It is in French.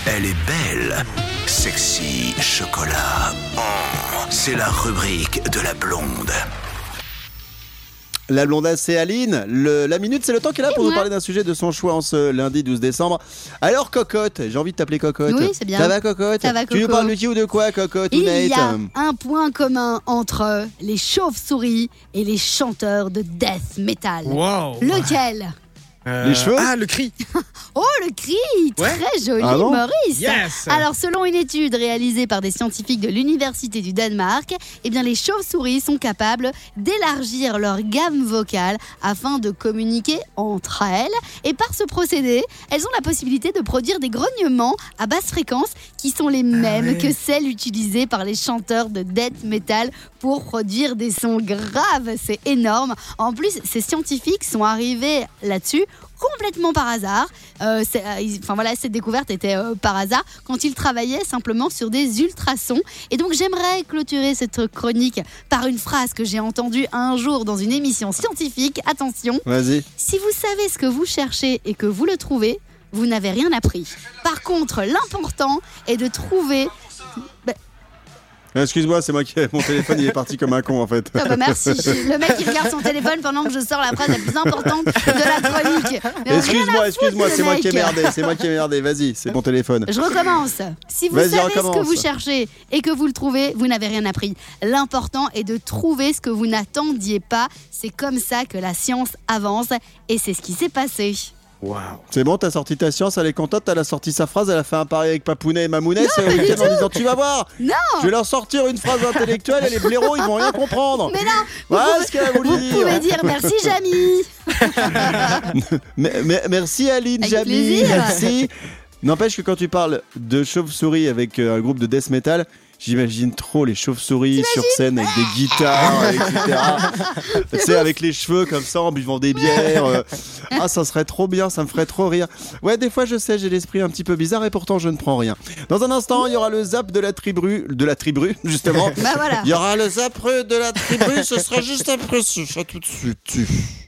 Elle est belle, sexy, chocolat. C'est la rubrique de la blonde. La blondasse, c'est Aline. La minute, c'est le temps qu'elle a pour Et nous moi. parler d'un sujet de son choix en ce lundi 12 décembre. Alors, Cocotte, j'ai envie de t'appeler Cocotte. Oui, c'est bien. Ça va, Cocotte? Ça va, Tu nous Coco. parles de qui ou de quoi, Cocotte ou Il Nate? y a un point commun entre les chauves-souris et les chanteurs de death metal. Wow. Lequel? Les cheveux? Ah, le cri. Oh, le cri! Très joli, Ah bon? Maurice! Yes. Alors, selon une étude réalisée par des scientifiques de l'Université du Danemark, eh bien, les chauves-souris sont capables d'élargir leur gamme vocale afin de communiquer entre elles. Et par ce procédé, elles ont la possibilité de produire des grognements à basse fréquence qui sont les mêmes ouais. que celles utilisées par les chanteurs de death metal pour produire des sons graves. C'est énorme. En plus, ces scientifiques sont arrivés là-dessus complètement par hasard. Cette découverte était par hasard quand ils travaillaient simplement sur des ultrasons. Et donc j'aimerais clôturer cette chronique par une phrase que j'ai entendue un jour dans une émission scientifique. Attention, Vas-y. si vous savez ce que vous cherchez et que vous le trouvez, vous n'avez rien appris. Par contre, l'important est de trouver... Excuse-moi, c'est moi qui. Mon téléphone, il est parti comme un con en fait. Ah bah merci. Le mec qui regarde son téléphone pendant que je sors la phrase la plus importante de la chronique. Mais Excuse-moi, rien à c'est moi foutre, qui ai le mec. merdé. Vas-y, c'est mon téléphone. Je recommence. Si vous Vas-y, savez ce recommence. que vous cherchez et que vous le trouvez, vous n'avez rien appris. L'important est de trouver ce que vous n'attendiez pas. C'est comme ça que la science avance et c'est ce qui s'est passé. Wow. C'est bon, t'as sorti ta science, elle est contente, elle a sorti sa phrase, elle a fait un pari avec Papounet et Mamounet ce week-end en disant tu vas voir, Non, je vais leur sortir une phrase intellectuelle et les blaireaux ils vont rien comprendre. mais non. Voilà ce qu'elle a voulu Vous dire. pouvez dire merci Jamy. Merci Aline, Avec Jamy, plaisir. merci. N'empêche que quand tu parles de chauve-souris avec un groupe de death metal, j'imagine trop les chauves-souris sur scène avec des guitares, etc. Tu sais, avec les cheveux comme ça, en buvant des bières. Ah, ça serait trop bien, ça me ferait trop rire. Ouais, des fois, je sais, j'ai l'esprit un petit peu bizarre et pourtant, je ne prends rien. Dans un instant, il y aura le zap de la tribu, justement. Bah voilà. Il y aura le zap de la tribu, ce sera juste après ce chat tout de suite.